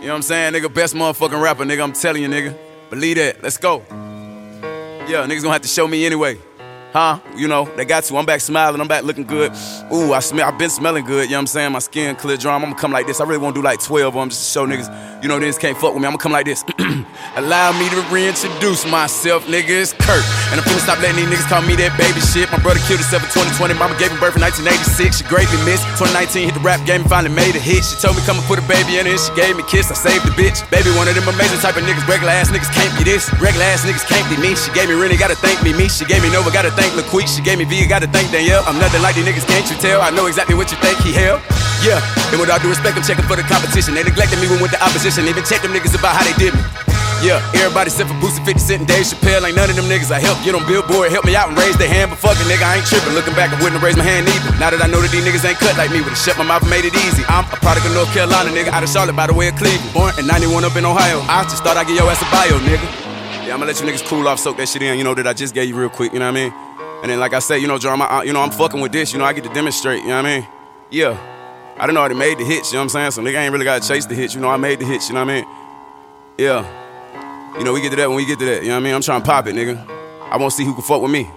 You know what I'm saying, nigga? Best motherfucking rapper, nigga. I'm telling you, nigga. Believe that. Let's go. Yeah, niggas gonna have to show me anyway. Huh? You know, they got to. I'm back smiling. I'm back looking good. Ooh, I've been smelling good. You know what I'm saying? My skin clear drum. I'm gonna come like this. I really wanna do like 12 of them just to show niggas, you know, niggas can't fuck with me. I'm gonna come like this. Allow me to reintroduce myself, nigga. It's Kurt. And I'm finna stop letting these niggas call me that baby shit. My brother killed himself in 2020. Mama gave him birth in 1986. She greatly missed. 2019 hit the rap game and finally made a hit. She told me come and put a baby in it and she gave me a kiss. I saved the bitch. Baby, one of them amazing type of niggas. Regular ass niggas can't be this. Regular ass niggas can't be me. She gave me Rennie, gotta thank me. She gave me Nova, gotta thank LaQuique. She gave me V, gotta thank Danielle. I'm nothing like these niggas, can't you tell? I know exactly what you think he held. Yeah, and with all due respect, I'm checking for the competition. They neglected me when with the opposition. Even checked them niggas about how they did me. Yeah, everybody except for Boosie, 50 Cent, and Dave Chappelle. Ain't none of them niggas I helped get on Billboard. Help me out and raise their hand, but fucking nigga, I ain't tripping. Looking back, I wouldn't have raised my hand either. Now that I know that these niggas ain't cut like me, would've shut my mouth and made it easy. I'm a product of North Carolina, nigga, out of Charlotte by the way of Cleveland. Born in 91 up in Ohio. I just thought I'd give your ass a bio, nigga. Yeah, I'ma let you niggas cool off, soak that shit in, you know, that I just gave you real quick, you know what I mean? And then, like I said, you know, Jerome, I'm fucking with this, you know, I get to demonstrate, you know what I mean? Yeah. I didn't know I already made the hits, you know what I'm saying? So nigga ain't really gotta chase the hits, you know, I made the hits, you know what I mean? Yeah. You know, we get to that when we get to that, you know what I mean? I'm trying to pop it, nigga. I wanna see who can fuck with me.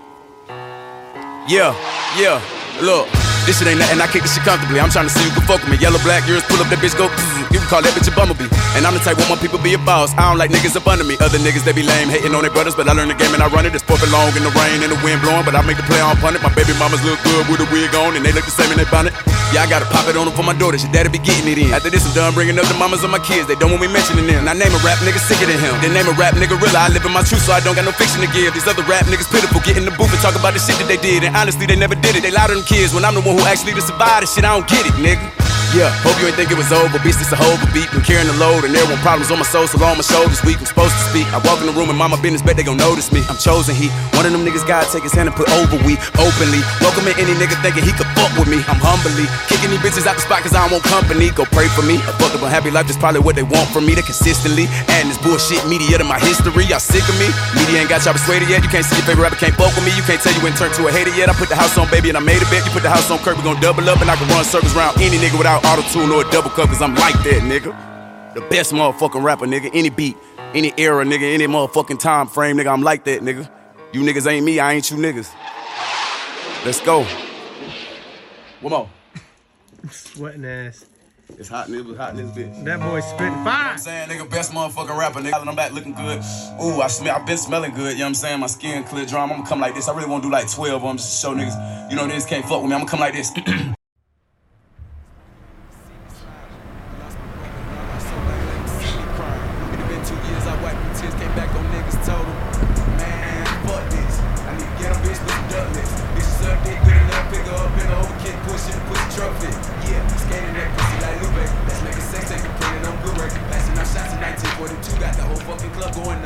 Yeah, look. This shit ain't nothing, I kick this shit comfortably. I'm trying to see who can fuck with me. Yellow, black, yours, pull up that bitch, go. You can call that bitch a bumblebee. And I'm the type want my people be a boss. I don't like niggas up under me. Other niggas, they be lame, hating on their brothers. But I learn the game and I run it. It's pour long in the rain and the wind blowing. But I make the play on punt it. My baby mamas look good with a wig on. And they look the same in their bonnet. Yeah, I gotta pop it on them for my daughters. Your daddy be getting it in. After this, I'm done bringing up the mamas of my kids. They don't want me mentioning them. Now name a rap nigga sicker than him. Then name a rap nigga real. I live in my truth, so I don't got no fiction to give. These other rap niggas pitiful. Get in the booth and talk about the shit that they did. And honestly, they never did it. They lie to them kids when I'm the one who actually to survive this shit. I don't get it, nigga. Yeah, hope you ain't think it was over. Beast, it's a whole beat. Been carrying the load and everyone problems on my soul, so long my shoulders weak. I'm supposed to speak. I walk in the room and mama business, bet they gon' notice me. I'm chosen heat. One of them niggas gotta take his hand and put over we openly. Welcoming any nigga thinking he could fuck with me. I'm humbly kicking these bitches out the spot cause I don't want company. Go pray for me. A fucked up unhappy life is probably what they want from me. They consistently adding this bullshit media to my history. Y'all sick of me? Media ain't got y'all persuaded yet. You can't see your favorite rapper can't fuck with me. You can't tell you when turned to a hater yet. I put the house on baby and I made a bet. You put the house on Kurt, we gon' double up and I can run circles around any nigga without auto-tune or a double cup cause I'm like that, nigga. The best motherfucking rapper, nigga. Any beat, any era, nigga, any motherfucking time frame, nigga. I'm like that, nigga. You niggas ain't me, I ain't you niggas. Let's go. One more. Sweating ass. It's hot, nigga. It's hot in this bitch. That boy spitting fire. You know what I'm saying, nigga, best motherfucking rapper, nigga. And I'm back looking good. Ooh, I've been smelling good, you know what I'm saying? My skin clear drum. I'm gonna come like this. I really wanna do like 12 of them just to show niggas, you know, niggas can't fuck with me. I'm gonna come like this. Trophy.